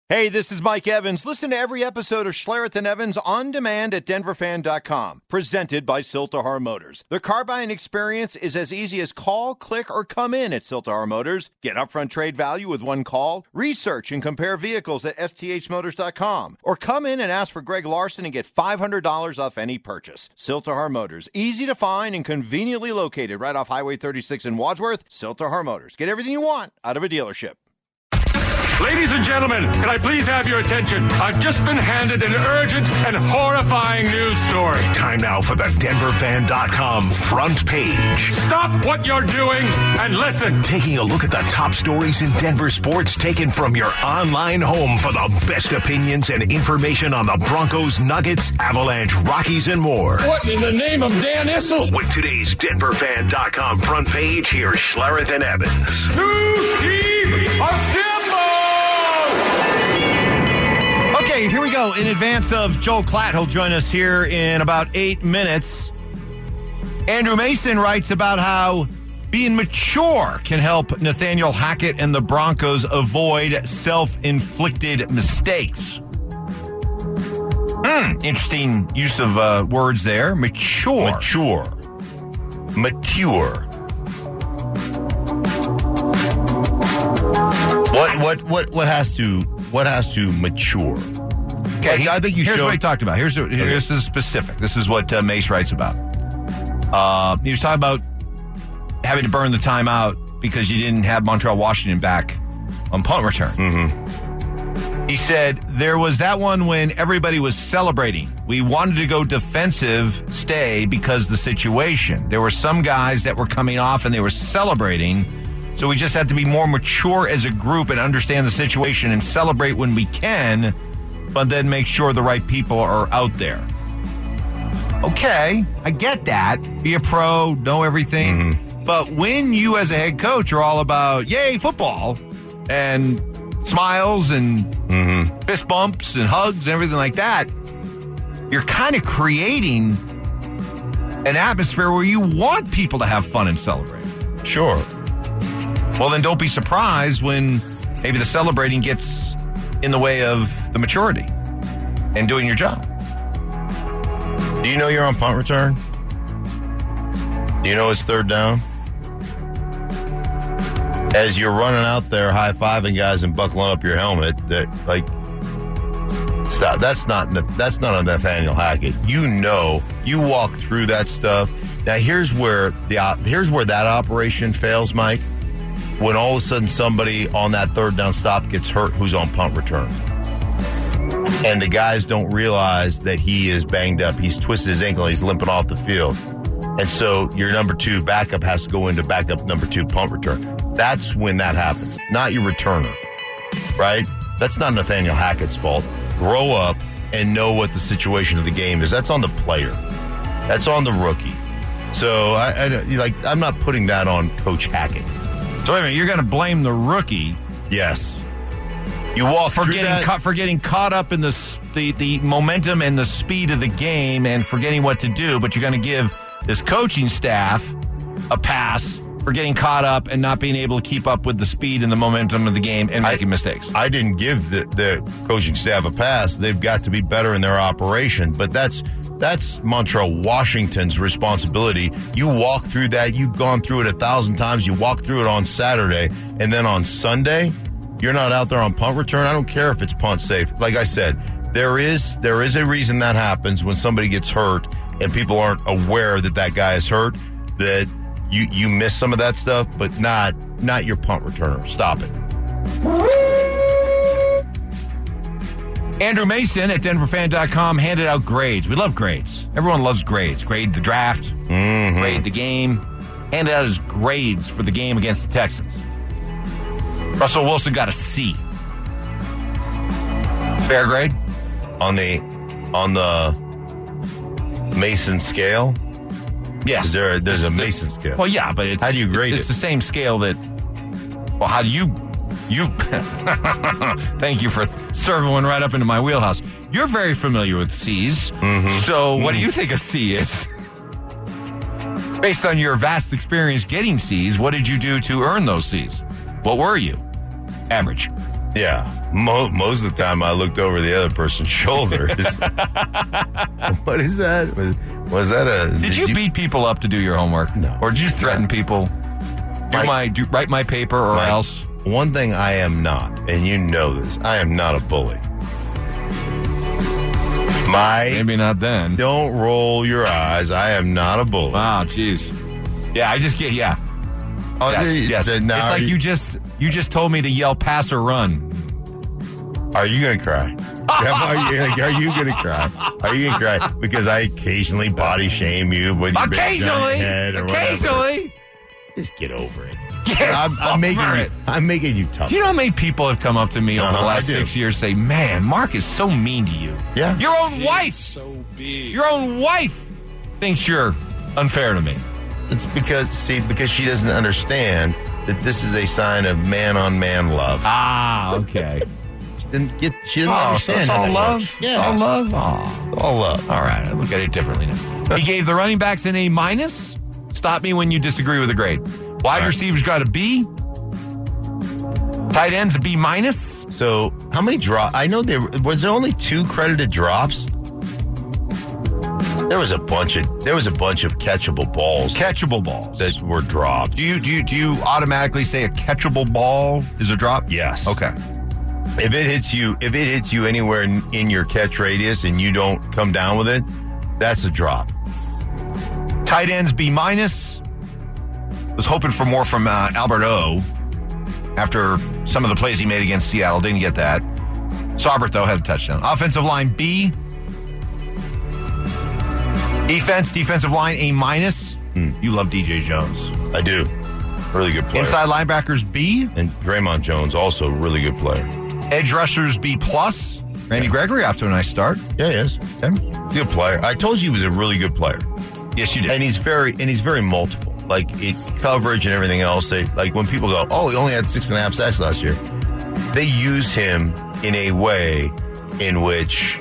Hey, this is Mike Evans. Listen to every episode of Schlereth and Evans on demand at denverfan.com. Presented by Siltahar Motors. The car buying experience is as easy as call, click, or come in at Siltahar Motors. Get upfront trade value with one call. Research and compare vehicles at sthmotors.com. Or come in and ask for Greg Larson and get $500 off any purchase. Siltahar Motors. Easy to find and conveniently located right off Highway 36 in Wadsworth. Siltahar Motors. Get everything you want out of a dealership. Ladies and gentlemen, can I please have your attention? I've just been handed an urgent and horrifying news story. Time now for the DenverFan.com front page. Stop what you're doing and listen. Taking a look at the top stories in Denver sports taken from your online home for the best opinions and information on the Broncos, Nuggets, Avalanche, Rockies, and more. What in the name of Dan Issel? With today's DenverFan.com front page, here's Schlereth and Evans. New Steve Assemble! Okay, here we go. In advance of Joel Klatt, he'll join us here in about 8 minutes. Andrew Mason writes about how being mature can help Nathaniel Hackett and the Broncos avoid self-inflicted mistakes. Interesting use of words there. Mature. Mature. What has to mature? Okay, I think you here's showed. what he talked about. Here's the specific. This is what Mace writes about. He was talking about having to burn the timeout because you didn't have Montreal Washington back on punt return. Mm-hmm. He said there was that one when everybody was celebrating. We wanted to go defensive stay because the situation. There were some guys that were coming off and they were celebrating. So we just have to be more mature as a group and understand the situation and celebrate when we can, but then make sure the right people are out there. Okay, I get that. Be a pro, know everything. Mm-hmm. But when you as a head coach are all about, yay, football, and smiles and fist bumps and hugs and everything like that, you're kind of creating an atmosphere where you want people to have fun and celebrate. Sure. Well, then don't be surprised when maybe the celebrating gets in the way of the maturity and doing your job. Do you know you're on punt return? Do you know it's third down? As you're running out there high-fiving guys and buckling up your helmet, stop. That's not a Nathaniel Hackett. You know, you walk through that stuff. Now here's where that operation fails, Mike. When all of a sudden somebody on that third down stop gets hurt who's on punt return. And the guys don't realize that he is banged up. He's twisted his ankle. He's limping off the field. And so your number two backup has to go into backup number two punt return. That's when that happens, not your returner, right? That's not Nathaniel Hackett's fault. Grow up and know what the situation of the game is. That's on the player. That's on the rookie. So I'm not putting that on Coach Hackett. So wait a minute, you're going to blame the rookie? Yes. You walk for getting caught up in the momentum and the speed of the game and forgetting what to do, but you're going to give this coaching staff a pass for getting caught up and not being able to keep up with the speed and the momentum of the game and making mistakes. I didn't give the coaching staff a pass. They've got to be better in their operation, but that's Montreal Washington's responsibility. You walk through that. You've gone through it 1,000 times. You walk through it on Saturday, and then on Sunday, you're not out there on punt return. I don't care if it's punt safe. Like I said, there is a reason that happens when somebody gets hurt and people aren't aware that guy is hurt, that you miss some of that stuff, but not your punt returner. Stop it. Andrew Mason at DenverFan.com handed out grades. We love grades. Everyone loves grades. Grade the draft, grade the game. Handed out his grades for the game against the Texans. Russell Wilson got a C. Fair grade? On the Mason scale? Yes. There's a Mason scale. Well, yeah, but how do you grade it? It's the same scale that. Well, how do you? Thank you for serving one right up into my wheelhouse. You're very familiar with C's. So what do you think a C is? Based on your vast experience getting C's, what did you do to earn those C's? What were you? Average. Yeah. Most of the time I looked over the other person's shoulder. What is that? Was that a... Did you beat people up to do your homework? No. Or did you threaten people? Write my paper or else? One thing I am not, and you know this, I am not a bully. Maybe not then. Don't roll your eyes. I am not a bully. Wow, jeez. Yeah, I just get, yeah. Oh, Yes. It's like you just told me to yell pass or run. Are you going to cry? Are you going to cry? Are you going to cry? Because I occasionally body shame you with your big giant head or occasionally. Whatever. Just get over it. I'm making you tough. Do you know how many people have come up to me over the last 6 years say, man, Mark is so mean to you. Yeah. Your own wife thinks you're unfair to me. It's because she doesn't understand that this is a sign of man-on-man love. Ah, okay. She didn't understand. So it's all love? Yeah. All love? All love. All right, I look at it differently now. He gave the running backs an A-. Stop me when you disagree with the grade. Wide receivers got a B. Tight ends a B-. So how many drops? I know there only 2 credited drops. There was a bunch of catchable balls. Catchable balls that were dropped. Do you automatically say a catchable ball is a drop? Yes. Okay. If it hits you anywhere in your catch radius and you don't come down with it, that's a drop. Tight ends B-. Was hoping for more from Albert O. After some of the plays he made against Seattle. Didn't get that. Saubert, though, had a touchdown. Offensive line B. Defensive line A-. You love DJ Jones. I do. Really good player. Inside linebackers B. And Draymond Jones, also really good player. Edge rushers B+. Randy Gregory off to a nice start. Yeah, he is. Okay. Good player. I told you he was a really good player. Yes, you did. And he's very multiple. Like coverage and everything else. Like when people go, oh, he only had 6.5 sacks last year. They use him in a way in which,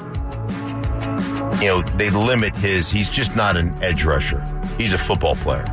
they limit he's just not an edge rusher. He's a football player.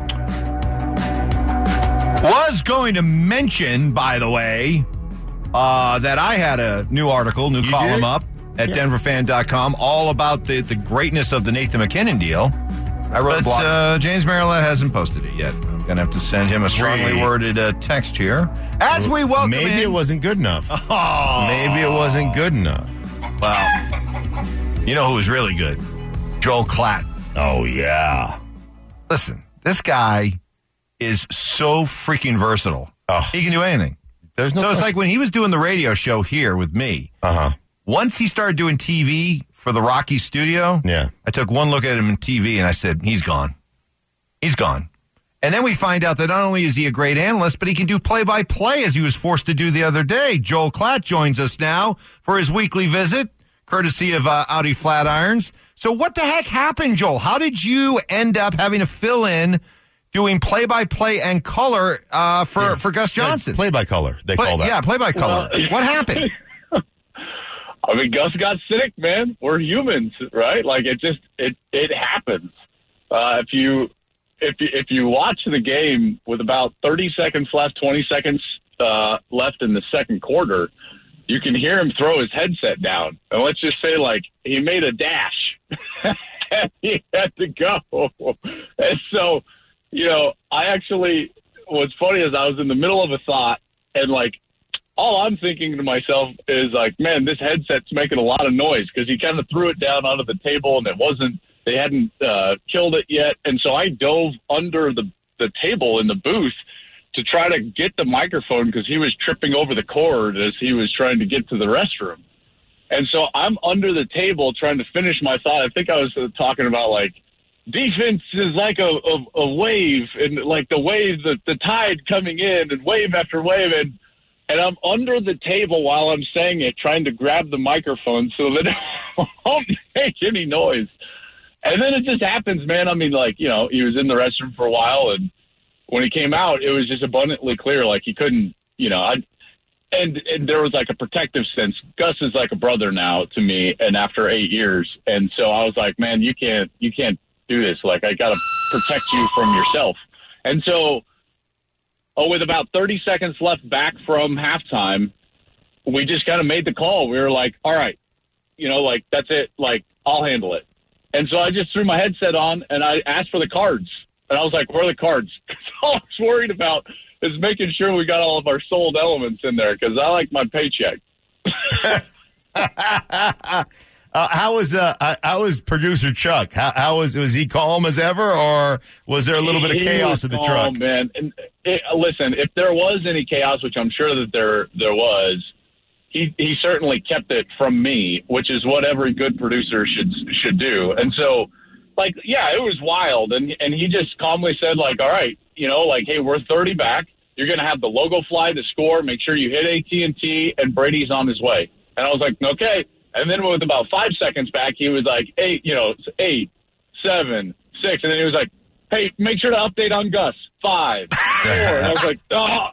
Was going to mention, by the way, that I had a new column up at denverfan.com all about the greatness of the Nathan McKinnon deal. I wrote a blog. James Marilette hasn't posted it yet. I'm going to have to send him a strongly worded text here. As we welcome Maybe it wasn't good enough. Oh. Maybe it wasn't good enough. Well, you know who was really good? Joel Klatt. Oh, yeah. Listen, this guy is so freaking versatile. Oh. He can do anything. It's like when he was doing the radio show here with me. Once he started doing TV for the Rocky studio, I took one look at him on TV and I said, he's gone. He's gone. And then we find out that not only is he a great analyst, but he can do play-by-play as he was forced to do the other day. Joel Klatt joins us now for his weekly visit, courtesy of Audi Flatirons. So what the heck happened, Joel? How did you end up having to fill in doing play-by-play and color for Gus Johnson? Play-by-color, they call that. Yeah, play-by-color. What happened? I mean, Gus got sick, man. We're humans, right? Like it happens. If you watch the game with about 30 seconds left, 20 seconds left in the second quarter, you can hear him throw his headset down. And let's just say, like, he made a dash. And he had to go. And so, what's funny is I was in the middle of a thought, and, like, all I'm thinking to myself is, like, man, this headset's making a lot of noise, because he kind of threw it down onto the table, and they hadn't killed it yet. And so I dove under the table in the booth to try to get the microphone, because he was tripping over the cord as he was trying to get to the restroom. And so I'm under the table trying to finish my thought. I think I was talking about, like, defense is like a wave, and like the wave, the tide coming in, and wave after wave. And I'm under the table while I'm saying it, trying to grab the microphone so that it won't make any noise. And then it just happens, man. I mean, like, he was in the restroom for a while, and when he came out, it was just abundantly clear, like, he couldn't, and there was, like, a protective sense. Gus is like a brother now to me, and after 8 years. And so I was like, man, you can't do this. Like, I got to protect you from yourself. And so, with about 30 seconds left back from halftime, we just kind of made the call. We were like, all right, like, that's it. Like, I'll handle it. And so I just threw my headset on, and I asked for the cards. And I was like, where are the cards? Because all I was worried about is making sure we got all of our sold elements in there, because I like my paycheck. How was producer Chuck? How was he calm as ever, or was there a little bit of chaos in the truck? Man. And listen, if there was any chaos, which I'm sure that there was, he certainly kept it from me, which is what every good producer should do. And so, like, yeah, it was wild, and he just calmly said, like, all right, like, hey, we're 30 back. You're going to have the logo fly to score. Make sure you hit AT&T, and Brady's on his way. And I was like, okay. And then with about 5 seconds back, he was like, 8, 7, 6. And then he was like, hey, make sure to update on Gus. 5, 4. And I was like,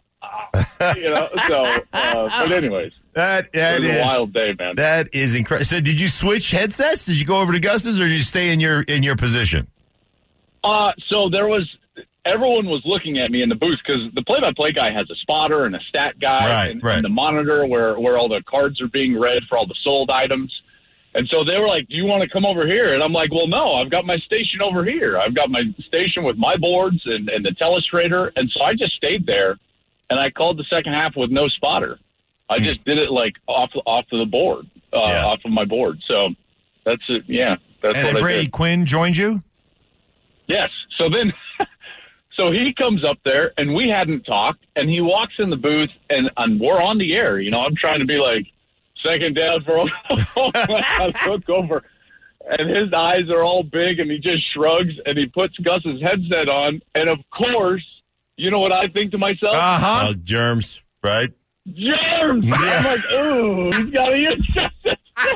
but anyways. That it was is a wild day, man. That is incredible. So did you switch headsets? Did you go over to Gus's, or did you stay in your position? So everyone was looking at me in the booth, because the play-by-play guy has a spotter and a stat guy, and the monitor where all the cards are being read for all the sold items. And so they were like, do you want to come over here? And I'm like, well, no, I've got my station over here. I've got my station with my boards and the telestrator. And so I just stayed there, and I called the second half with no spotter. I just did it like off of the board, off of my board. So that's it. Yeah, that's and what I did. Brady Quinn joined you? Yes. So then, so he comes up there, and we hadn't talked, and he walks in the booth, and we're on the air. I'm trying to be like, second down for I look over, and his eyes are all big, and he just shrugs, and he puts Gus's headset on, and of course, you know what I think to myself? Germs, right? Germs! Yeah. I'm like, ooh, he's got to use this.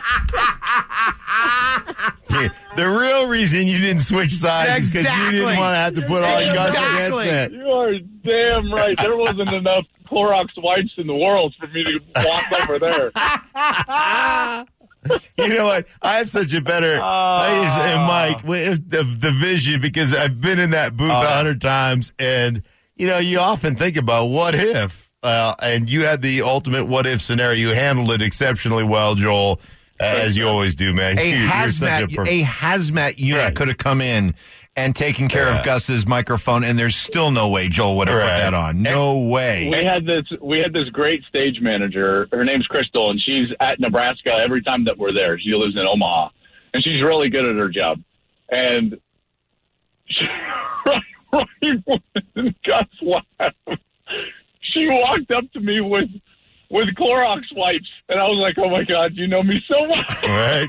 The real reason you didn't switch sides is because you didn't want to have to put on Gus's headset. You are damn right. There wasn't enough Clorox wipes in the world for me to walk over there. You know what? I have such a better Mike with the vision, because I've been in that booth 100 times, and you often think about what if, and you had the ultimate what if scenario. You handled it exceptionally well, Joel, as you always do, man. A hazmat unit could have come in and taken care of Gus's microphone, and there's still no way Joel would have put that on. No way. We had this great stage manager. Her name's Crystal, and she's at Nebraska every time that we're there. She lives in Omaha, and she's really good at her job. And she, right when Gus left, she walked up to me with Clorox wipes, and I was like, "Oh my God, you know me so well." Right.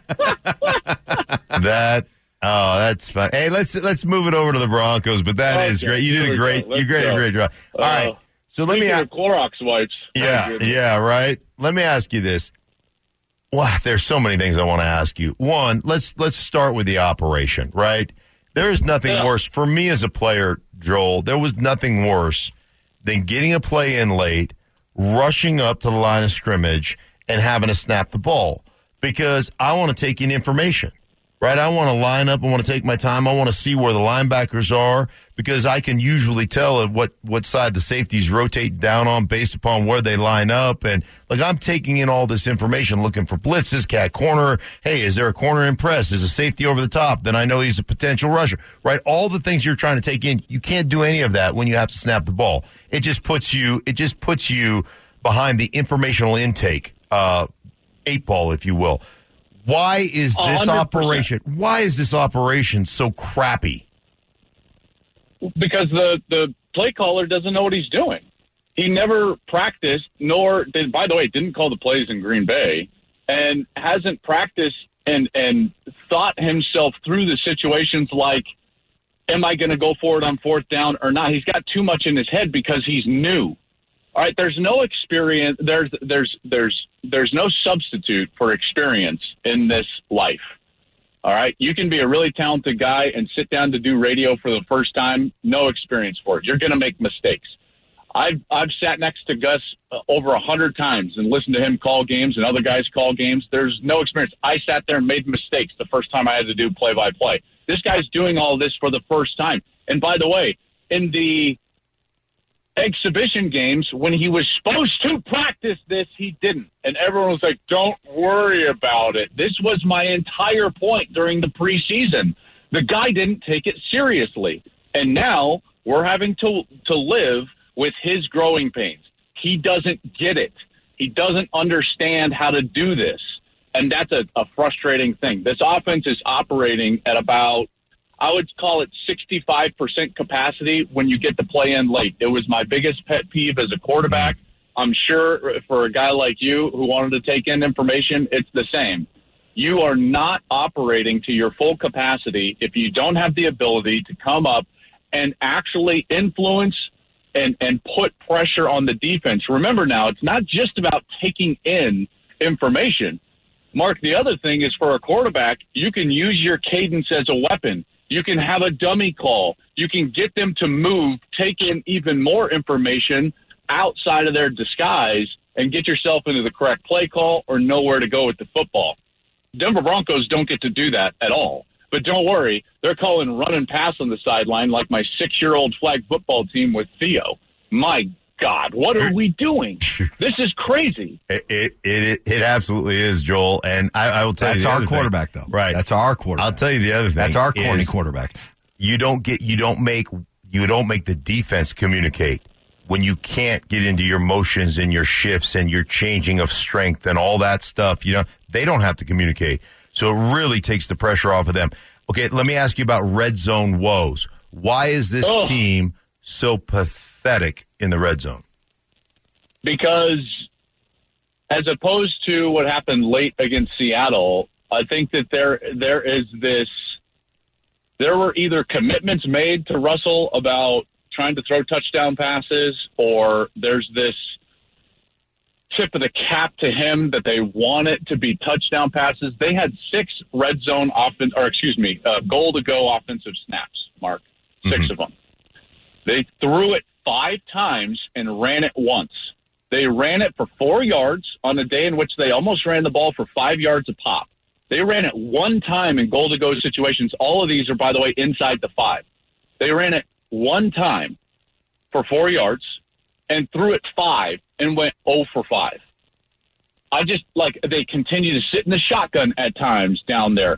That's fun. Hey, let's move it over to the Broncos. But that is great. You did a great job. All right. So let me ask Clorox wipes. Yeah, right. Let me ask you this. Wow, there's so many things I want to ask you. One, let's start with the operation. Right. There is nothing worse for me as a player, Joel. There was nothing worse than getting a play in late, rushing up to the line of scrimmage, and having to snap the ball, because I want to take in information. Right, I want to line up. I want to take my time. I want to see where the linebackers are, because I can usually tell what side the safeties rotate down on based upon where they line up. And like, I'm taking in all this information, looking for blitzes, cat corner. Hey, is there a corner in press? Is a safety over the top? Then I know he's a potential rusher. Right, all the things you're trying to take in. You can't do any of that when you have to snap the ball. It just puts you behind the informational intake, 8-ball, if you will. Why is this 100%. Why is this operation so crappy? Because the play caller doesn't know what he's doing. He never practiced, nor did, by the way, didn't call the plays in Green Bay, and hasn't practiced and thought himself through the situations like, am I going to go for it on fourth down or not? He's got too much in his head because he's new. All right, there's no experience. There's no substitute for experience in this life. All right, you can be a really talented guy and sit down to do radio for the first time, no experience for it. You're going to make mistakes. I've sat next to Gus over 100 times and listened to him call games and other guys call games. There's no experience. I sat there and made mistakes the first time I had to do play-by-play. This guy's doing all this for the first time. And by the way, in the exhibition games, when he was supposed to practice this, he didn't. And everyone was like, don't worry about it. This was my entire point during the preseason. The guy didn't take it seriously. And now we're having to live with his growing pains. He doesn't get it. He doesn't understand how to do this. And that's a frustrating thing. This offense is operating at about, I would call it 65% capacity when you get to play in late. It was my biggest pet peeve as a quarterback. I'm sure for a guy like you who wanted to take in information, it's the same. You are not operating to your full capacity if you don't have the ability to come up and actually influence and put pressure on the defense. Remember now, it's not just about taking in information. Mark, the other thing is for a quarterback, you can use your cadence as a weapon. You can have a dummy call. You can get them to move, take in even more information outside of their disguise, and get yourself into the correct play call or know where to go with the football. Denver Broncos don't get to do that at all. But don't worry, they're calling run and pass on the sideline like my 6-year-old flag football team with Theo. My God, what are we doing? This is crazy. It absolutely is, Joel. And I will tell you, that's our quarterback, though. Right, that's our quarterback. I'll tell you the other thing. That's our corny quarterback. You don't make the defense communicate when you can't get into your motions and your shifts and your changing of strength and all that stuff. They don't have to communicate, so it really takes the pressure off of them. Okay, let me ask you about red zone woes. Why is this team so pathetic in the red zone? Because as opposed to what happened late against Seattle, I think that there were either commitments made to Russell about trying to throw touchdown passes, or there's this tip of the cap to him that they want it to be touchdown passes. They had 6 red zone goal to go offensive snaps, Mark. 6 of them. They threw it 5 times and ran it once. They ran it for 4 yards on a day in which they almost ran the ball for 5 yards a pop. They ran it 1 time in goal-to-go situations. All of these are, by the way, inside the 5. They ran it 1 time for 4 yards and threw it 5 and went 0 for 5. They continue to sit in the shotgun at times down there.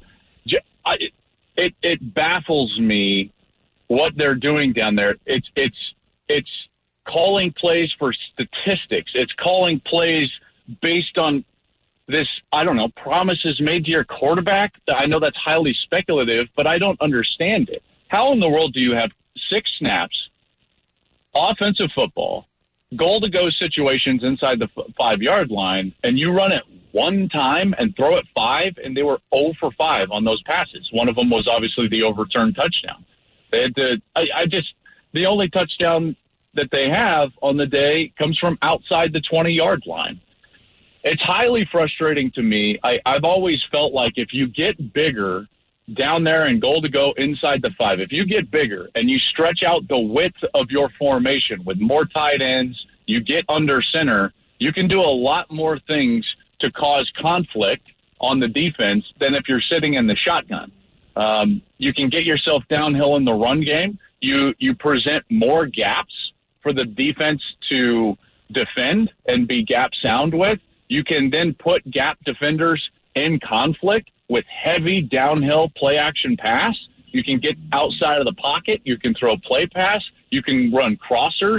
It baffles me what they're doing down there. It's calling plays for statistics. It's calling plays based on this, promises made to your quarterback. I know that's highly speculative, but I don't understand it. How in the world do you have 6 snaps, offensive football, goal-to-go situations inside the 5-yard line, and you run it 1 time and throw it 5, and they were 0 for 5 on those passes. One of them was obviously the overturned touchdown. They had to. The only touchdown that they have on the day comes from outside the 20-yard line. It's highly frustrating to me. I've always felt like if you get bigger down there and goal to go inside the 5, if you get bigger and you stretch out the width of your formation with more tight ends, you get under center, you can do a lot more things to cause conflict on the defense than if you're sitting in the shotgun. You can get yourself downhill in the run game. You present more gaps for the defense to defend and be gap sound with. You can then put gap defenders in conflict with heavy downhill play action pass. You can get outside of the pocket. You can throw play pass. You can run crossers.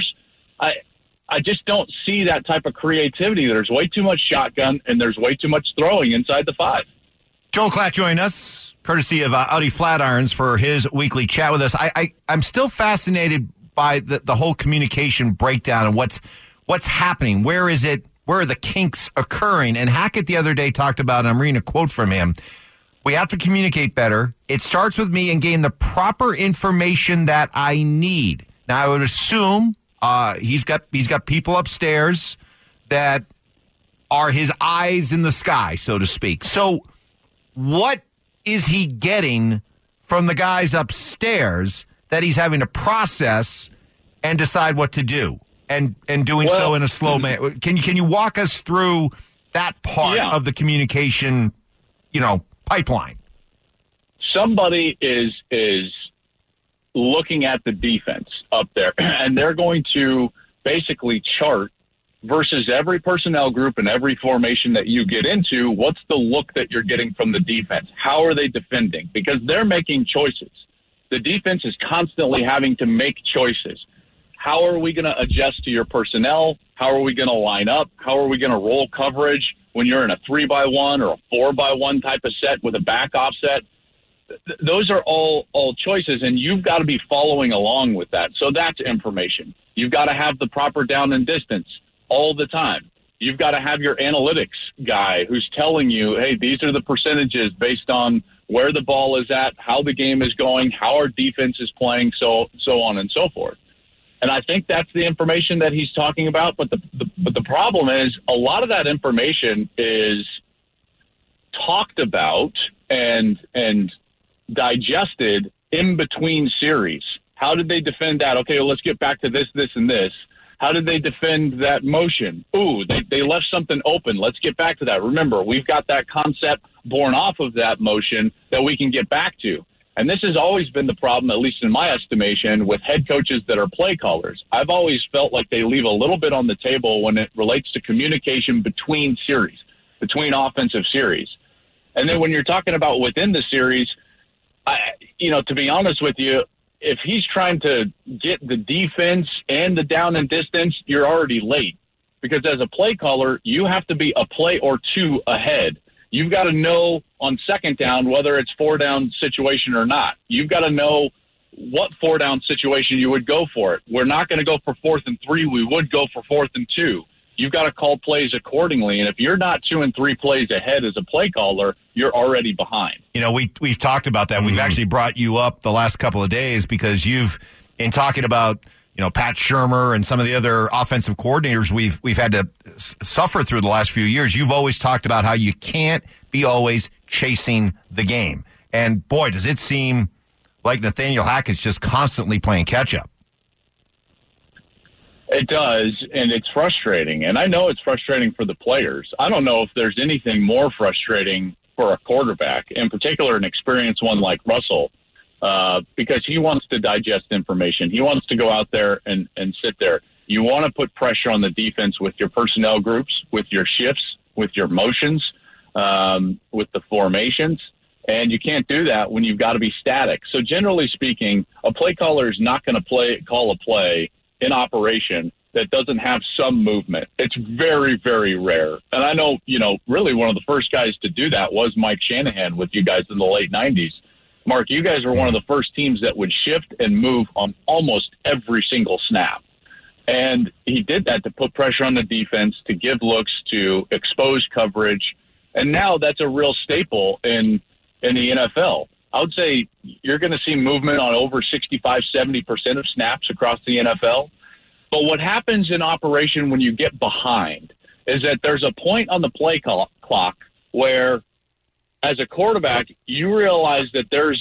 I just don't see that type of creativity. There's way too much shotgun and there's way too much throwing inside the 5. Joel Klatt joined us, courtesy of Audi Flatirons, for his weekly chat with us. I'm still fascinated by the whole communication breakdown and what's happening. Where is it? Where are the kinks occurring? And Hackett the other day talked about, and I'm reading a quote from him, we have to communicate better. It starts with me and gain the proper information that I need. Now, I would assume he's got people upstairs that are his eyes in the sky, so to speak. So what is he getting from the guys upstairs that he's having to process and decide what to do? And doing so in a slow manner. Can you walk us through that part of the communication, pipeline? Somebody is looking at the defense up there, and they're going to basically chart versus every personnel group and every formation that you get into, what's the look that you're getting from the defense? How are they defending? Because they're making choices. The defense is constantly having to make choices. How are we going to adjust to your personnel? How are we going to line up? How are we going to roll coverage when you're in a 3-by-1 or a 4-by-1 type of set with a back offset? Those are all choices, and you've got to be following along with that. So that's information. You've got to have the proper down and distance all the time. You've got to have your analytics guy who's telling you, hey, these are the percentages based on where the ball is at, how the game is going, how our defense is playing, so on and so forth. And I think that's the information that he's talking about. But the problem is a lot of that information is talked about and digested in between series. How did they defend that? Okay, well, let's get back to this, and this. How did they defend that motion? Ooh, they left something open. Let's get back to that. Remember, we've got that concept born off of that motion that we can get back to. And this has always been the problem, at least in my estimation, with head coaches that are play callers. I've always felt like they leave a little bit on the table when it relates to communication between series, between offensive series. And then when you're talking about within the series, to be honest with you, if he's trying to get the defense and the down and distance, you're already late. Because as a play caller, you have to be a play or two ahead. You've got to know on second down whether it's 4-down situation or not. You've got to know what 4-down situation you would go for it. We're not going to go for 4th and 3. We would go for 4th and 2. You've got to call plays accordingly. And if you're not 2 and 3 plays ahead as a play caller, you're already behind. We've talked about that. Mm-hmm. We've actually brought you up the last couple of days because in talking about, Pat Shurmur and some of the other offensive coordinators we've had to suffer through the last few years, you've always talked about how you can't be always chasing the game. And boy, does it seem like Nathaniel Hackett's just constantly playing catch up. It does, and it's frustrating. And I know it's frustrating for the players. I don't know if there's anything more frustrating for a quarterback, in particular an experienced one like Russell, because he wants to digest information. He wants to go out there and sit there. You want to put pressure on the defense with your personnel groups, with your shifts, with your motions, with the formations. And you can't do that when you've got to be static. So generally speaking, a play caller is not going to call a play in operation that doesn't have some movement. It's very, very rare. And I know, really one of the first guys to do that was Mike Shanahan with you guys in the late 90s. Mark, you guys were one of the first teams that would shift and move on almost every single snap. And he did that to put pressure on the defense, to give looks, to expose coverage. And now that's a real staple in the NFL. I would say you're going to see movement on over 65, 70% of snaps across the NFL. But what happens in operation when you get behind is that there's a point on the play clock where, as a quarterback, you realize that there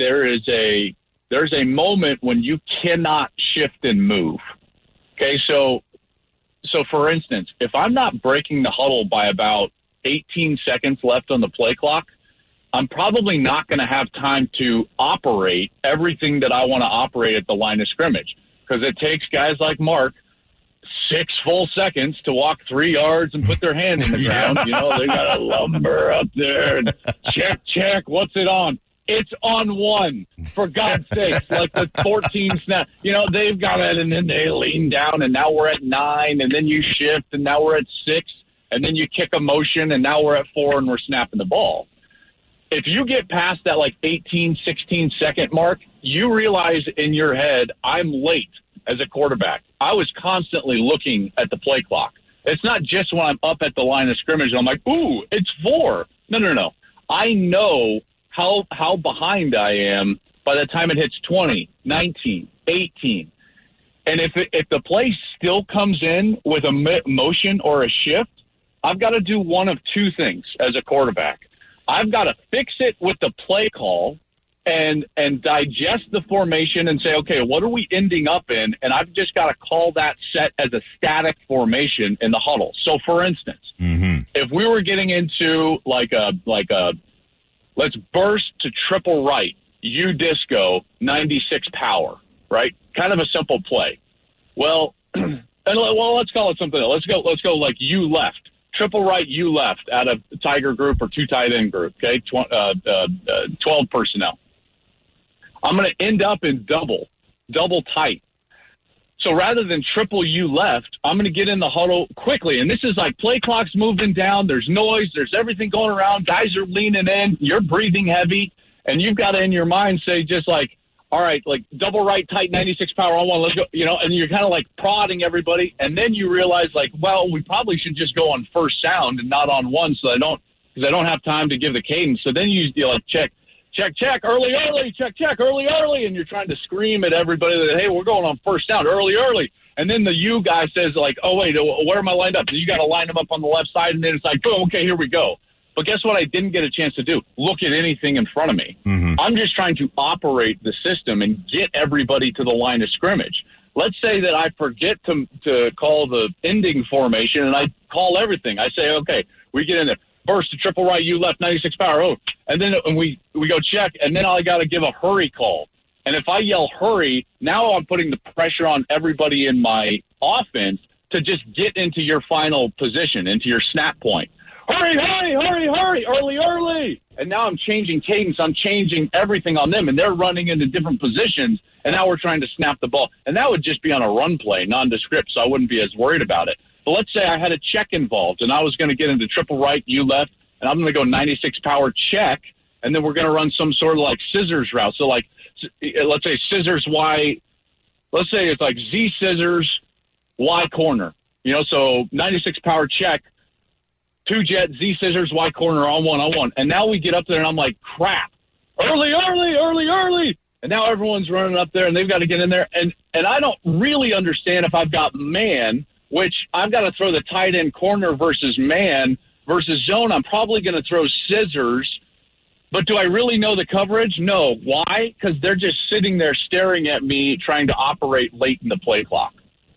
is a moment when you cannot shift and move. Okay, so for instance, if I'm not breaking the huddle by about 18 seconds left on the play clock, I'm probably not going to have time to operate everything that I want to operate at the line of scrimmage, because it takes guys like Mark 6 full seconds to walk 3 yards and put their hand in the ground. They got a lumber up there and check. What's it on? It's on 1, for God's sakes, like the 14 snap. They've got it, and then they lean down, and now we're at 9, and then you shift, and now we're at 6, and then you kick a motion, and now we're at 4, and we're snapping the ball. If you get past that 18, 16-second mark, you realize in your head, I'm late as a quarterback. I was constantly looking at the play clock. It's not just when I'm up at the line of scrimmage and I'm like, ooh, it's 4. No. I know how behind I am by the time it hits 20, 19, 18. And if the play still comes in with a motion or a shift, I've got to do one of two things as a quarterback. I've got to fix it with the play call and digest the formation and say, okay, what are we ending up in? And I've just got to call that set as a static formation in the huddle. So, for instance, if we were getting into like a let's burst to triple right, U-disco, 96 power, right? Kind of a simple play. Well, And let's call it something else. Let's go like you left. Triple right, you left out of Tiger group or 2 tight end group, okay? 12 personnel. I'm going to end up in double tight. So rather than triple you left, I'm going to get in the huddle quickly. And this is like play clock's moving down. There's noise. There's everything going around. Guys are leaning in. You're breathing heavy. And you've got to, in your mind, say just like, all right, like double right, tight, 96 power on one. Let's go, and you're kind of like prodding everybody. And then you realize like, well, we probably should just go on first sound and not on one because I don't have time to give the cadence. So then you like check, early, check, early. And you're trying to scream at everybody that, hey, we're going on first down, early. And then the you guy says, like, oh, wait, where am I lined up? So you got to line them up on the left side. And then it's like, boom, okay, here we go. But guess what I didn't get a chance to do? Look at anything in front of me. Mm-hmm. I'm just trying to operate the system and get everybody to the line of scrimmage. Let's say that I forget to call the ending formation, and I call everything. I say, okay, we get in there. Burst to triple right, you left, 96 power. Oh, and then we go check, and then I got to give a hurry call. And if I yell hurry, now I'm putting the pressure on everybody in my offense to just get into your final position, into your snap point. Hurry, early. And now I'm changing cadence. I'm changing everything on them, and they're running into different positions, and now we're trying to snap the ball. And that would just be on a run play, nondescript, so I wouldn't be as worried about it. But let's say I had a check involved, and I was going to get into triple right, you left, and I'm going to go 96 power check, and then we're going to run some sort of like scissors route. So like, let's say scissors Y, let's say it's like Z scissors Y corner. So 96 power check, 2 jet, Z scissors, Y corner, on one. And now we get up there, and I'm like, crap. Early. And now everyone's running up there, and they've got to get in there. And I don't really understand if I've got man, which I've got to throw the tight end corner versus man versus zone. I'm probably going to throw scissors. But do I really know the coverage? No. Why? Because they're just sitting there staring at me trying to operate late in the play clock.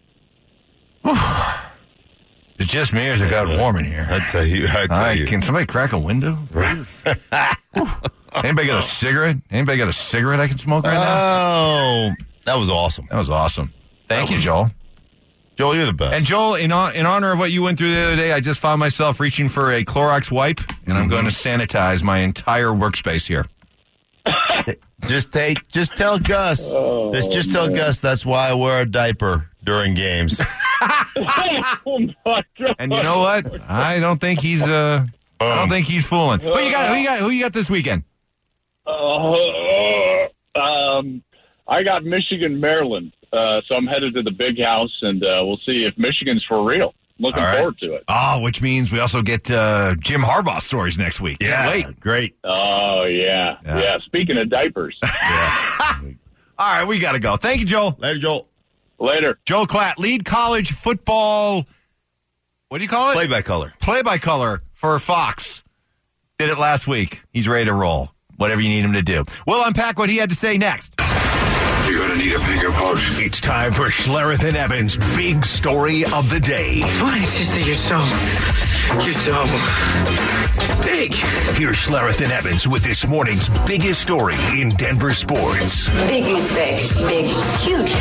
It's just me, or has it got warm in here? I tell you. Can somebody crack a window? Anybody got a cigarette? Anybody got a cigarette I can smoke right now? Oh, that was awesome. Thank you, Joel. Joel, you're the best. And Joel, in honor of what you went through the other day, I just found myself reaching for a Clorox wipe, and I'm going to sanitize my entire workspace here. Just tell Gus. Tell Gus that's why I wear a diaper during games. Oh my God. And you know what? I don't think he's fooling. Who you got this weekend? I got Michigan, Maryland. So I'm headed to the big house, and we'll see if Michigan's for real. Looking forward to it. Oh, which means we also get Jim Harbaugh stories next week. Yeah, wait. Great. Oh, yeah. Speaking of diapers. Yeah. All right, we got to go. Thank you, Joel. Later, Joel. Later. Joel Klatt, lead college football, what do you call it? Play-by-color for Fox. Did it last week. He's ready to roll. Whatever you need him to do. We'll unpack what he had to say next. You're going to need a bigger boat. It's time for Schlereth and Evans' big story of the day. Why, sister, you're so big. Here's Schlereth and Evans with this morning's biggest story in Denver sports. Big mistake. Big, huge.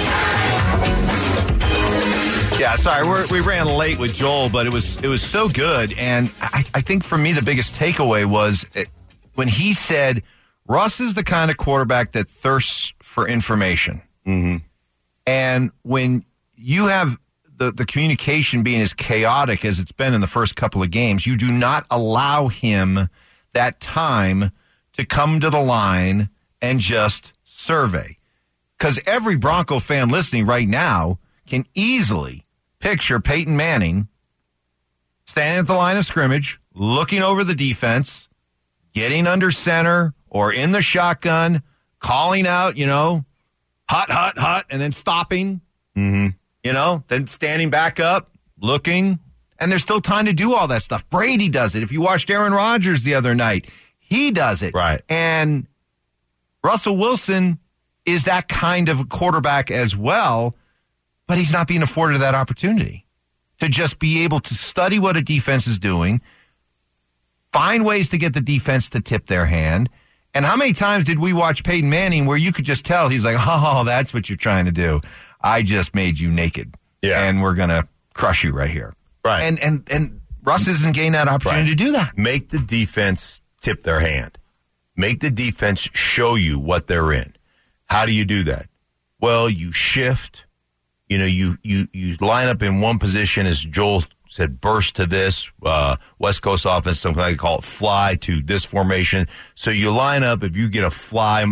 Yeah, sorry, we ran late with Joel, but it was so good. And I think for me the biggest takeaway was when he said, Russ is the kind of quarterback that thirsts for information. Mm-hmm. And when you have the communication being as chaotic as it's been in the first couple of games, you do not allow him that time to come to the line and just survey. Because every Bronco fan listening right now can easily picture Peyton Manning standing at the line of scrimmage, looking over the defense, getting under center or in the shotgun, calling out, hot, and then stopping, then standing back up, looking, and there's still time to do all that stuff. Brady does it. If you watched Aaron Rodgers the other night, he does it. Right. And Russell Wilson is that kind of a quarterback as well, but he's not being afforded that opportunity to just be able to study what a defense is doing, find ways to get the defense to tip their hand. And how many times did we watch Peyton Manning where you could just tell he's like, oh, that's what you're trying to do. I just made you naked. Yeah. and we're going to crush you right here. Right. And Russ isn't getting that opportunity to do that. Make the defense tip their hand. Make the defense show you what they're in. How do you do that? Well, you shift. You know, you line up in one position, as Joel said, burst to this, West Coast offense, something like they call it fly to this formation. So you line up, if you get a fly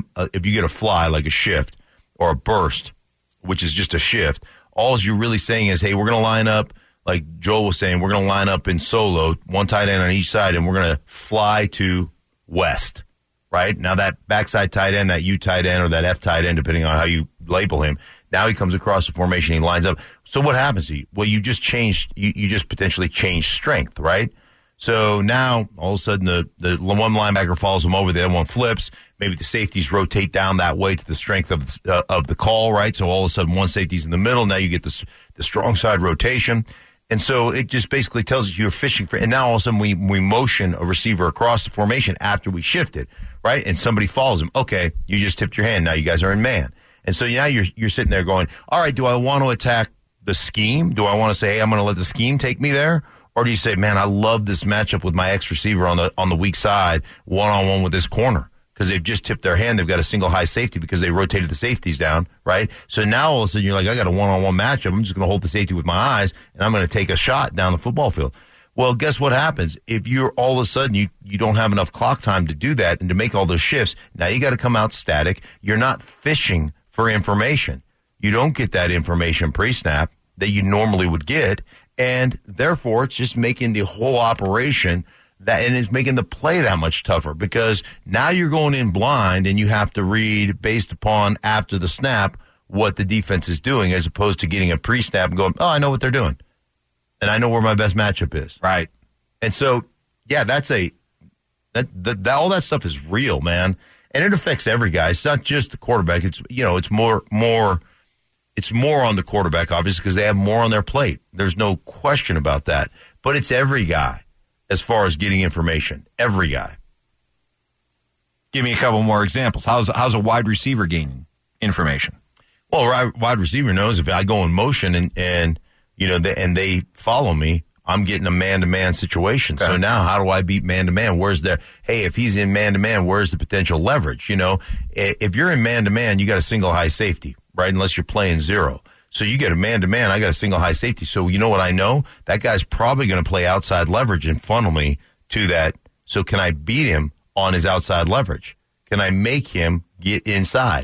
like a shift or a burst, which is just a shift, all you're really saying is, hey, we're going to line up, like Joel was saying, we're going to line up in solo, one tight end on each side, and we're going to fly to west, right? Now that backside tight end, that U tight end or that F tight end, depending on how you label him, now he comes across the formation, he lines up. So what happens to you? Well, you just changed, you just potentially changed strength, right? So now, all of a sudden, the one linebacker follows him over, the other one flips. Maybe the safeties rotate down that way to the strength of the call, right? So all of a sudden, one safety's in the middle. Now you get the strong side rotation. And so it just basically tells you you're fishing for, and now all of a sudden we motion a receiver across the formation after we shifted, right? And somebody follows him. Okay, you just tipped your hand. Now you guys are in man. And so now you're sitting there going, all right, do I want to attack the scheme? Do I want to say, hey, I'm going to let the scheme take me there? Or do you say, man, I love this matchup with my X receiver on the weak side, one-on-one with this corner? Because they've just tipped their hand. They've got a single high safety because they rotated the safeties down, right? So now all of a sudden you're like, I got a one-on-one matchup. I'm just going to hold the safety with my eyes, and I'm going to take a shot down the football field. Well, guess what happens? If you're all of a sudden you don't have enough clock time to do that and to make all those shifts, now you got to come out static. You're not fishing for information. You don't get that information pre-snap that you normally would get, and therefore it's just making the whole operation and it's making the play that much tougher because now you're going in blind and you have to read based upon after the snap what the defense is doing as opposed to getting a pre-snap and going, oh, I know what they're doing. And I know where my best matchup is. Right. And so, yeah, all that stuff is real, man. And it affects every guy. It's not just the quarterback. It's more on the quarterback, obviously, because they have more on their plate. There's no question about that. But it's every guy as far as getting information. Every guy. Give me a couple more examples. How's a wide receiver gaining information? Well, wide receiver knows if I go in motion and they follow me, I'm getting a man-to-man situation. Okay. So now how do I beat man-to-man? If he's in man-to-man, where's the potential leverage? You know, if you're in man-to-man, you got a single high safety, right? Unless you're playing zero. So you get a man-to-man, I got a single high safety. So you know what I know? That guy's probably going to play outside leverage and funnel me to that. So can I beat him on his outside leverage? Can I make him get inside?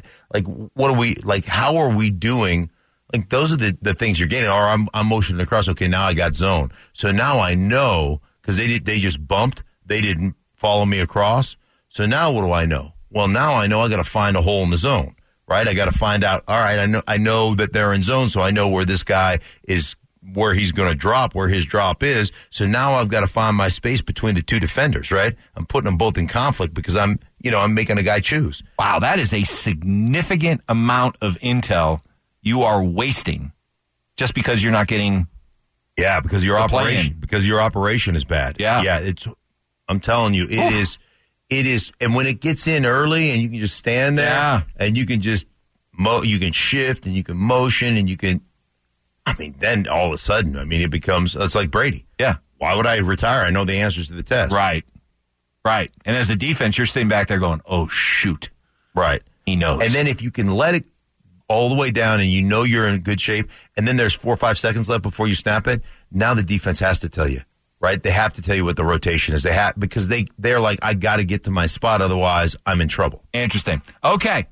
How are we doing? Like, those are the things you're getting. Or I'm motioning across. Okay, now I got zone. So now I know, because they just bumped. They didn't follow me across. So now what do I know? Well, now I know I got to find a hole in the zone, right? I got to find out, all right, I know that they're in zone, so I know where this guy is, where he's going to drop, where his drop is. So now I've got to find my space between the two defenders, right? I'm putting them both in conflict because I'm making a guy choose. Wow, that is a significant amount of intel you are wasting just because you're not getting. Yeah, because your operation is bad. Yeah. I'm telling you, it is. And when it gets in early and you can just stand there and you can just you can shift and you can motion and you can. Then all of a sudden, it's like Brady. Yeah. Why would I retire? I know the answers to the test. Right. And as a defense, you're sitting back there going, oh, shoot. Right. He knows. And then if you can let it all the way down and you know you're in good shape, and then there's 4 or 5 seconds left before you snap it, now the defense has to tell you, right? They have to tell you what the rotation is. Because they're like, I got to get to my spot, otherwise I'm in trouble. Interesting. Okay.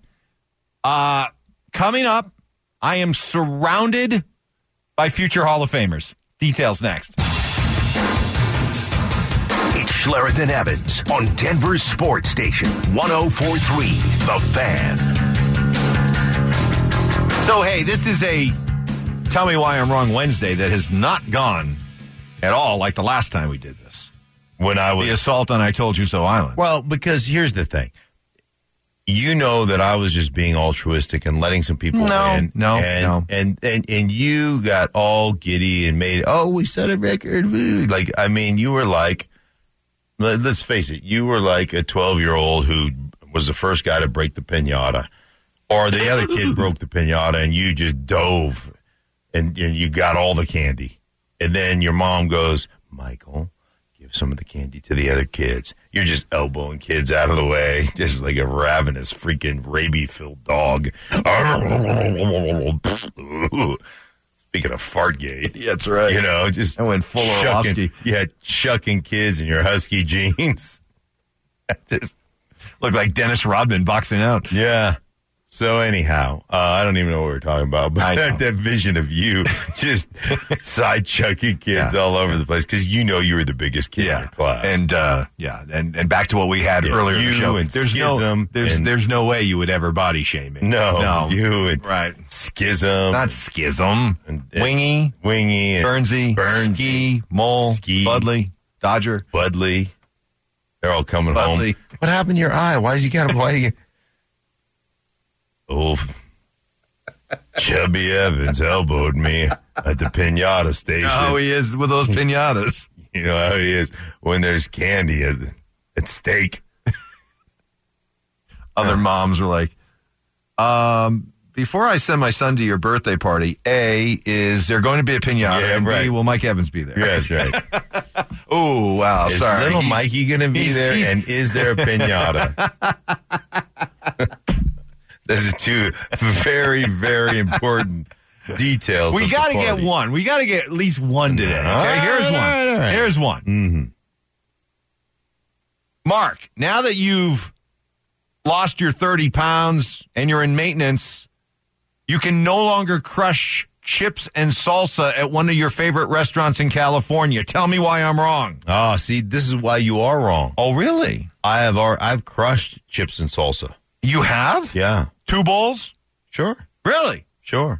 Coming up, I am surrounded by future Hall of Famers. Details next. It's Schlereth and Evans on Denver's Sports Station, 104.3 The Fan. So, hey, this is a Tell Me Why I'm Wrong Wednesday that has not gone at all like the last time we did this. When I was... The assault on I Told You So Island. Well, because here's the thing. You know that I was just being altruistic and letting some people in. No. And you got all giddy and made, we set a record. You were like, let's face it, you were like a 12-year-old who was the first guy to break the piñata. Or the other kid broke the piñata and you just dove and you got all the candy. And then your mom goes, Michael, give some of the candy to the other kids. You're just elbowing kids out of the way, just like a ravenous freaking rabies-filled dog. Speaking of Fartgate. Yeah, that's right. You know, just I went full Orlovsky. Shucking kids in your husky jeans. Just looked like Dennis Rodman boxing out. Yeah. So anyhow, I don't even know what we're talking about, but that vision of you just side chucking kids all over the place because you know you were the biggest kid in your class. And and back to what we had earlier in the show. And There's no way you would ever body shame me. No, you and right. Schism. Not Schism. And Wingy. And Burnsy. Ski. Mole. Budley. Dodger. Budley. They're all coming home. What happened to your eye? Why do you Oh, Chubby Evans elbowed me at the pinata station. You know how he is with those pinatas. You know how he is when there's candy at stake. Other moms were like, before I send my son to your birthday party, A, is there going to be a pinata? And B, will Mike Evans be there? Yeah, that's right. Oh, wow, is sorry. Little Mikey going to be there, and is there a pinata? Those are two very, very important details. We got to get one. We got to get at least one today. Okay, here's one. All right. Here's one. Mm-hmm. Mark, now that you've lost your 30 pounds and you're in maintenance, you can no longer crush chips and salsa at one of your favorite restaurants in California. Tell me why I'm wrong. Oh, see, this is why you are wrong. Oh, really? I've crushed chips and salsa. You have? Yeah. 2 bowls? Sure. Really? Sure.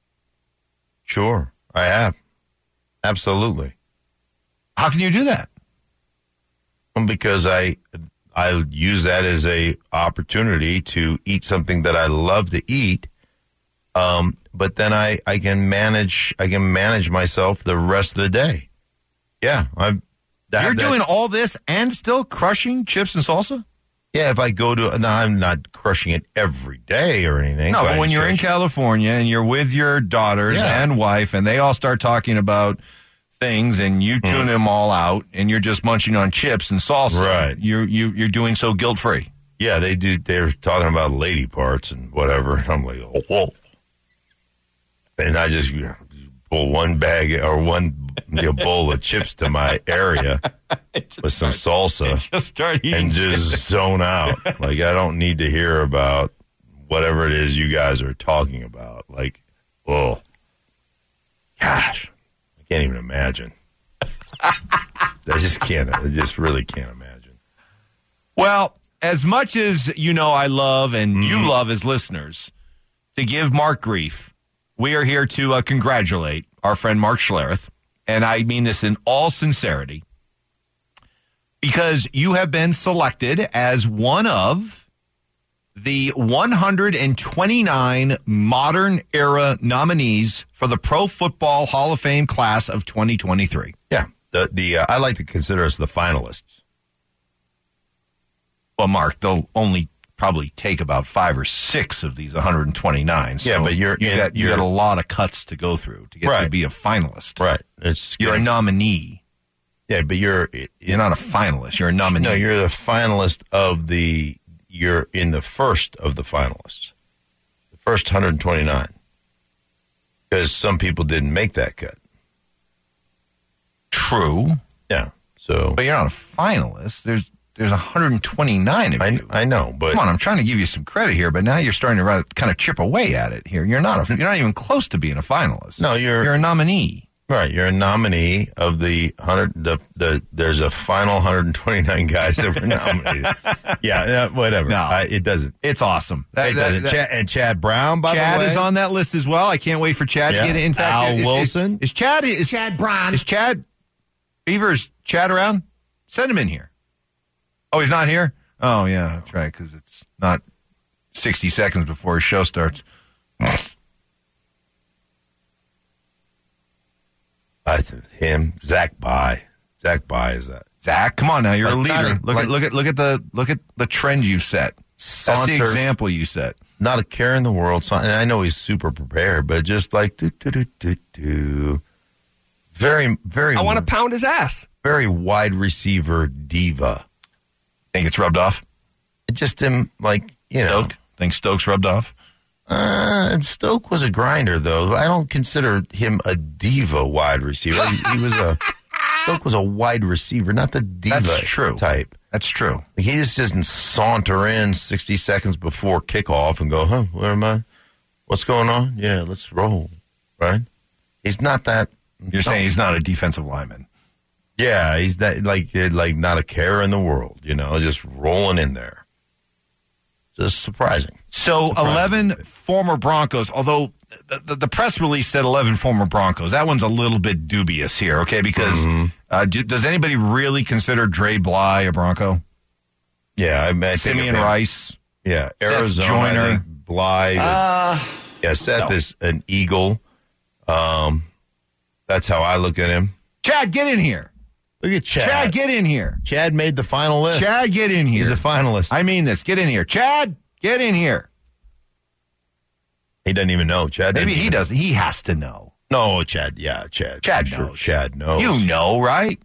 I have. Absolutely. How can you do that? Because I use that as a opportunity to eat something that I love to eat. But then I can manage myself the rest of the day. Yeah. You're doing all this and still crushing chips and salsa? Yeah, if I go to, no, I'm not crushing it every day or anything. No, but when you're in California and you're with your daughters and wife and they all start talking about things and you tune them all out and you're just munching on chips and salsa. Right. You're doing so guilt-free. Yeah, they do. They're talking about lady parts and whatever. I'm like, oh, whoa. And I just pull one bag or one bowl of chips to my area with some salsa and just zone out. Like, I don't need to hear about whatever it is you guys are talking about. Like, oh, gosh, I can't even imagine. I just really can't imagine. Well, as much as I love and you love as listeners, to give Mark grief, we are here to congratulate our friend Mark Schlereth, and I mean this in all sincerity, because you have been selected as one of the 129 modern era nominees for the Pro Football Hall of Fame class of 2023. Yeah, I like to consider us the finalists. Well, Mark, they'll only probably take about 5 or 6 of these 129. So yeah, but you got a lot of cuts to go through to get to be a finalist. Right. You're a nominee. Yeah, but you're not a finalist. You're a nominee. No, you're the finalist you're in the first of the finalists. The first 129. Because some people didn't make that cut. True. Yeah. So, but you're not a finalist. There's 129 of you. I know, but come on, I'm trying to give you some credit here, but now you're starting to kind of chip away at it here. You're not even close to being a finalist. No, you're a nominee. Right, you're a nominee of the 100. There's a final 129 guys that were nominated. Yeah, whatever. No, it doesn't. It's awesome. It doesn't. Chad Brown, by the way, Chad is on that list as well. I can't wait for Chad to get in. In fact, Al Wilson is Chad Brown. Is Chad Beaver? Is Chad around? Send him in here. Oh, he's not here? Oh, yeah, that's right, because it's not 60 seconds before his show starts. Him, Zach By. Zach By is that. Zach, come on now, you're a leader. Look at the trend you set. That's the example you set. not a care in the world. And I know he's super prepared, but just like do. Very, very. I want to pound his ass. Very wide receiver diva. Think it's rubbed off? It just him, like, Stoke? Think Stokes rubbed off? Stoke was a grinder, though. I don't consider him a diva wide receiver. Stoke was a wide receiver, not the diva type. That's true. He just doesn't saunter in 60 seconds before kickoff and go, where am I? What's going on? Yeah, let's roll, right? He's not that. You're saying he's not a defensive lineman. Yeah, he's that like not a care in the world, just rolling in there. Just surprising. So 11 former Broncos, although the press release said 11 former Broncos. That one's a little bit dubious here, okay? Because does anybody really consider Dre Bly a Bronco? Yeah, I Simeon Rice. Yeah, Arizona. Joyner. Bly. Seth is an Eagle. That's how I look at him. Chad, get in here. Look at Chad. Chad, get in here. Chad made the final list. Chad, get in here. He's a finalist. I mean this. Get in here. Chad, get in here. He doesn't even know. Chad. Maybe he doesn't. He has to know. No, Chad. Yeah, Chad. Chad sure. knows. Chad knows. You know, right?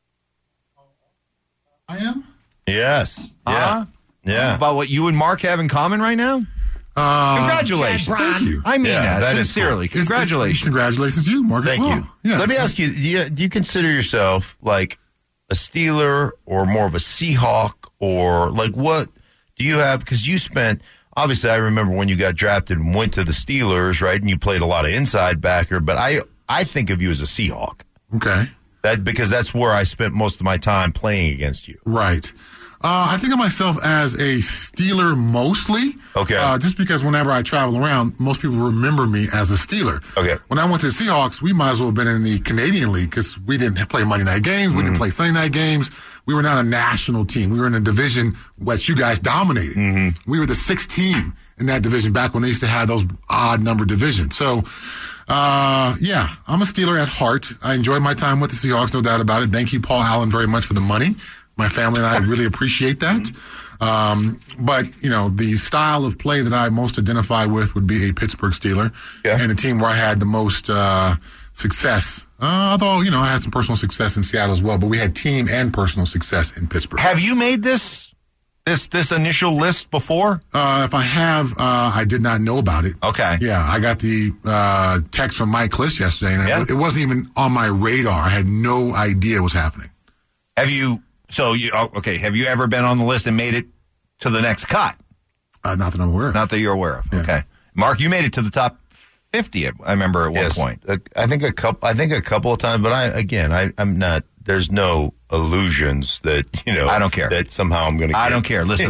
I am? Yes. Yeah. Yeah. About what you and Mark have in common right now? Congratulations. Thank you. I mean that is sincerely. Cool. Congratulations. Congratulations to you, Mark. Thank as well. you. Yeah, Let me ask you, do you consider yourself like a Steeler or more of a Seahawk, or like what do you have? Because you spent, obviously I remember when you got drafted and went to the Steelers, right? And you played a lot of inside backer, but I think of you as a Seahawk. Okay. Because that's where I spent most of my time playing against you. Right. I think of myself as a Steeler mostly. Okay. Just because whenever I travel around, most people remember me as a Steeler. Okay. When I went to the Seahawks, we might as well have been in the Canadian League because we didn't play Monday night games. We didn't play Sunday night games. We were not a national team. We were in a division which you guys dominated. We were the 6th team in that division back when they used to have those odd number divisions. So, I'm a Steeler at heart. I enjoyed my time with the Seahawks, no doubt about it. Thank you, Paul Allen, very much for the money. My family and I really appreciate that. But, the style of play that I most identify with would be a Pittsburgh Steeler and the team where I had the most success. Although, I had some personal success in Seattle as well, but we had team and personal success in Pittsburgh. Have you made this initial list before? If I have, I did not know about it. Okay. Yeah, I got the text from Mike Kliss yesterday, and it wasn't even on my radar. I had no idea what was happening. Have you... So, have you ever been on the list and made it to the next cut? Not that I'm aware of. Not that you're aware of. Yeah. Okay. Mark, you made it to the top 50, I remember, at one point. I think a couple of times, but I'm not, there's no illusions that, I don't care. That somehow I'm going to I don't care. Listen,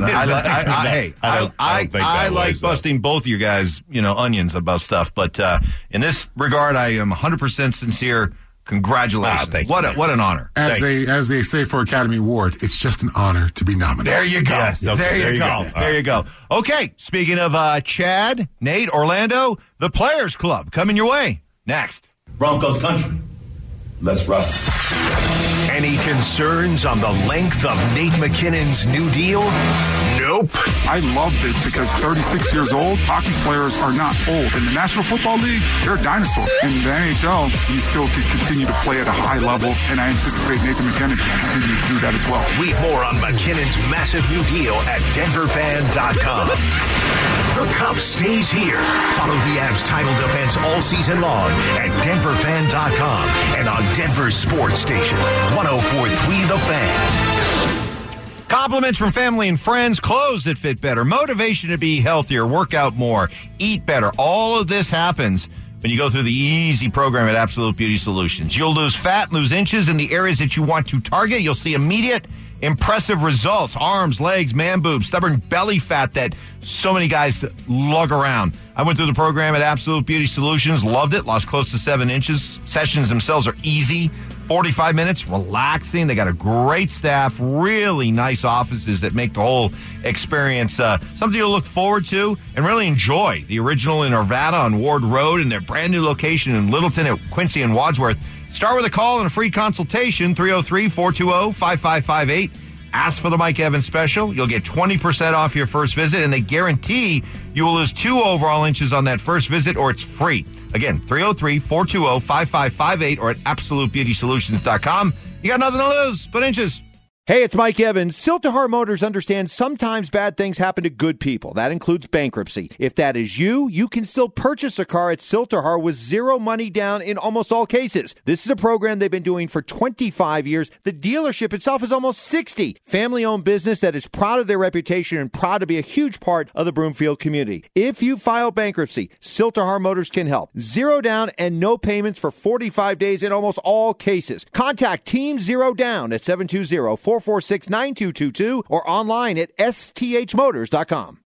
I like busting both of you guys, onions about stuff, but in this regard, I am 100% sincere. Congratulations. Thank you. What an honor. As they say for Academy Awards, it's just an honor to be nominated. There you go. Yes, okay. There you go. There you go. Okay, speaking of Chad, Nate, Orlando, the Players Club coming your way next. Broncos country. Let's rock. Any concerns on the length of Nate McKinnon's new deal? Nope. I love this because 36 years old, hockey players are not old. In the National Football League, they're a dinosaur. In the NHL, you still can continue to play at a high level, and I anticipate Nathan McKinnon can continue to do that as well. Read more on McKinnon's massive new deal at DenverFan.com. The Cup stays here. Follow the Avs title defense all season long at DenverFan.com and on Denver Sports Station 104.3 The Fan. Compliments from family and friends, clothes that fit better, motivation to be healthier, work out more, eat better. All of this happens when you go through the easy program at Absolute Beauty Solutions. You'll lose fat, lose inches in the areas that you want to target. You'll see immediate, impressive results. Arms, legs, man boobs, stubborn belly fat that so many guys lug around. I went through the program at Absolute Beauty Solutions, loved it, lost close to 7 inches. Sessions themselves are easy. 45 minutes, relaxing. They got a great staff, really nice offices that make the whole experience something to look forward to and really enjoy. The original in Arvada on Ward Road and their brand new location in Littleton at Quincy and Wadsworth. Start with a call and a free consultation, 303-420-5558. Ask for the Mike Evans special. You'll get 20% off your first visit, and they guarantee you will lose 2 overall inches on that first visit, or it's free. Again, 303-420-5558 or at AbsoluteBeautySolutions.com. You got nothing to lose but inches. Hey, it's Mike Evans. Siltahar Motors understands sometimes bad things happen to good people. That includes bankruptcy. If that is you, you can still purchase a car at Siltahar with 0 money down in almost all cases. This is a program they've been doing for 25 years. The dealership itself is almost 60. Family-owned business that is proud of their reputation and proud to be a huge part of the Broomfield community. If you file bankruptcy, Siltahar Motors can help. 0 down and no payments for 45 days in almost all cases. Contact Team 0 Down at 720-446-9222 or online at sthmotors.com.